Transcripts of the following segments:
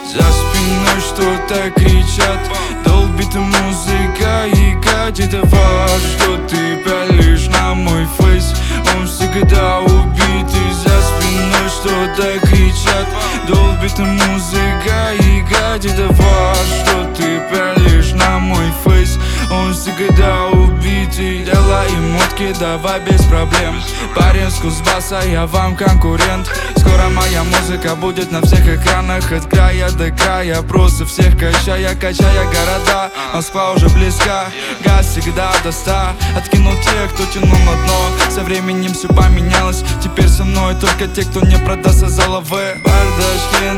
За спиной что-то кричат, долбит музыка и катит фар. Что ты пялишь на мой фейс, он всегда убитый. За спиной что-то кричат, долбит музыка и катит фар. Что ты пялишь на мой фейс, он всегда убитый. Делай мотки, давай без проблем. Парень с Кузбасса, я вам конкурент. Скоро моя музыка будет на всех экранах, от края до края, просто всех качая города. Москва уже близка, газ всегда до 100. Откинул тех, кто тянул на дно. Со временем все поменялось, теперь со мной только те, кто не продастся за лавы. Бардачки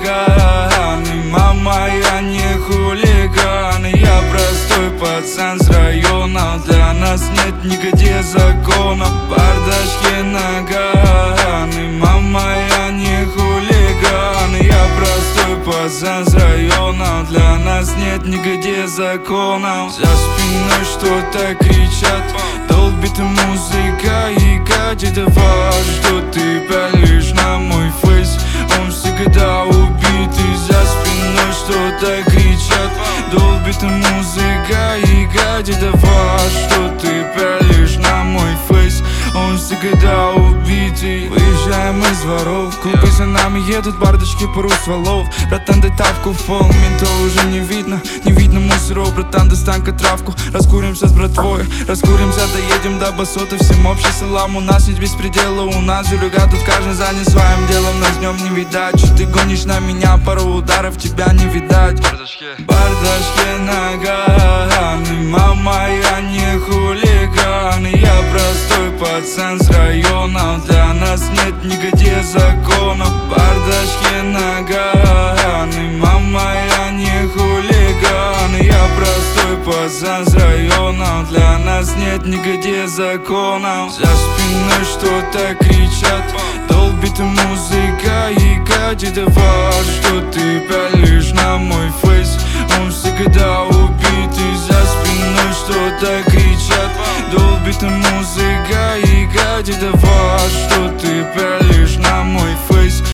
наганы, мама, я не хулиган. Я простой пацан с района, для нас нет нигде закона. Бардачки наганы, мама, я не хулиган. Я простой пацан с района, для нас нет нигде закона. За спиной что-то кричат, долбит музыка и катит фар. Что ты пялишь на мой фейс, он всегда убитый. За спиной что-то кричат, долбит музыка и катит фар. Что ты пялишь на мой фейс, он всегда убитый. Выезжаем из воров, клубы за нами едут, бардачки пару стволов. Братан, дай тапку в пол, ментов уже не видно мусоров. Братан, достань-ка травку, раскуримся с братвой. Раскуримся, доедем до басоты, всем общий салам. У нас ведь беспредела, у нас жулига, тут каждый занят своим делом. Нас днем не видать, что ты гонишь на меня, пару ударов тебя не видать. Бардачки наганы, мама, я не хулиган. Я простой пацан с района, для нас нет нигде закона. Бардачки наганы, мама, я не хулиган. Я простой пацан с района, для нас нет нигде закона. За спиной что-то кричат, долбит музыка и катит фар. Что ты пялишь на мой фейс, он всегда убитый. За спиной что-то кричат, долбит музыка и катит фар.